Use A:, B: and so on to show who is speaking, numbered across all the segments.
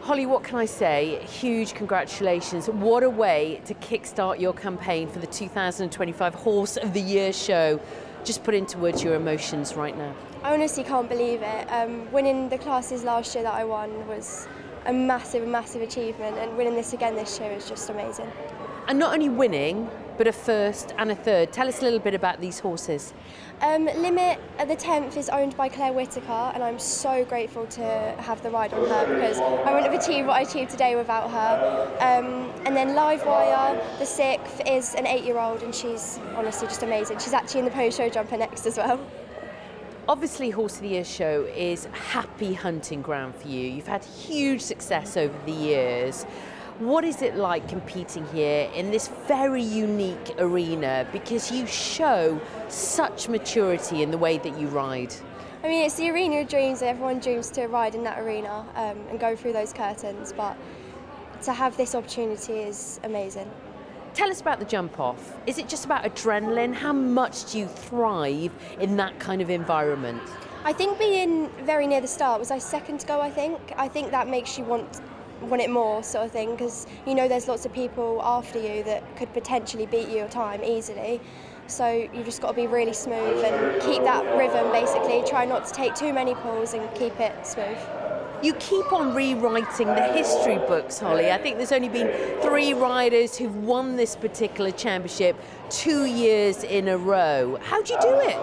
A: Holly, what can I say? Huge congratulations. What a way to kickstart your campaign for the 2025 Horse of the Year show. Just put into words your emotions right now.
B: I honestly can't believe it. Winning the classes last year that I won was a massive achievement, and winning this again this year is just amazing.
A: And not only winning, but a first and a third. Tell us a little bit about these horses.
B: Limit at the 10th is owned by Claire Whitaker, and I'm so grateful to have the ride on her because I wouldn't have achieved what I achieved today without her. And then Livewire, the 6th, is an 8-year-old, and she's honestly just amazing. She's actually in the pose show jumper next as well.
A: Obviously, Horse of the Year show is happy hunting ground for you. You've had huge success over the years. What is it like competing here in this very unique arena? Because you show such maturity in the way that you ride.
B: I mean, it's the arena of dreams. Everyone dreams to ride in that arena and go through those curtains, but to have this opportunity is amazing.
A: Tell us about the jump off. Is it just about adrenaline? How much do you thrive in that kind of environment?
B: I think being very near the start, was I second to go, I think? I think that makes you want it more, sort of thing, because you know there's lots of people after you that could potentially beat your time easily. So you've just got to be really smooth and keep that rhythm, basically. Try not to take too many pulls and keep it smooth.
A: You keep on rewriting the history books, Holly. I think there's only been 3 riders who've won this particular championship 2 years in a row. How do you do it?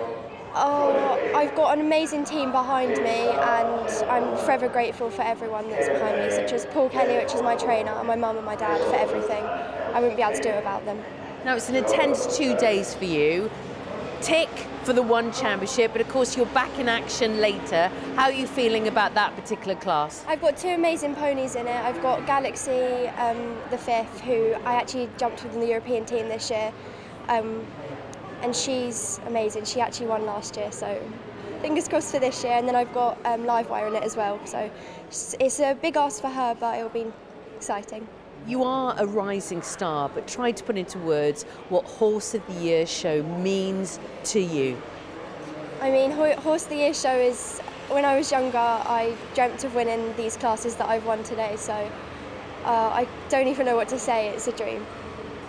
B: Oh, I've got an amazing team behind me, and I'm forever grateful for everyone that's behind me, such as Paul Kelly, which is my trainer, and my mum and my dad for everything. I wouldn't be able to do it without them.
A: Now, it's an intense 2 days for you. Tick for the one championship, but of course you're back in action later. How are you feeling about that particular class?
B: I've got 2 amazing ponies in it. I've got Galaxy, the 5th, who I actually jumped with in the European team this year. And she's amazing. She actually won last year, so fingers crossed for this year. And then I've got Livewire in it as well, so it's a big ask for her, but it'll be exciting.
A: You are a rising star, but try to put into words what Horse of the Year show means to you.
B: I mean, Horse of the Year show is, when I was younger, I dreamt of winning these classes that I've won today, so I don't even know what to say. It's a dream.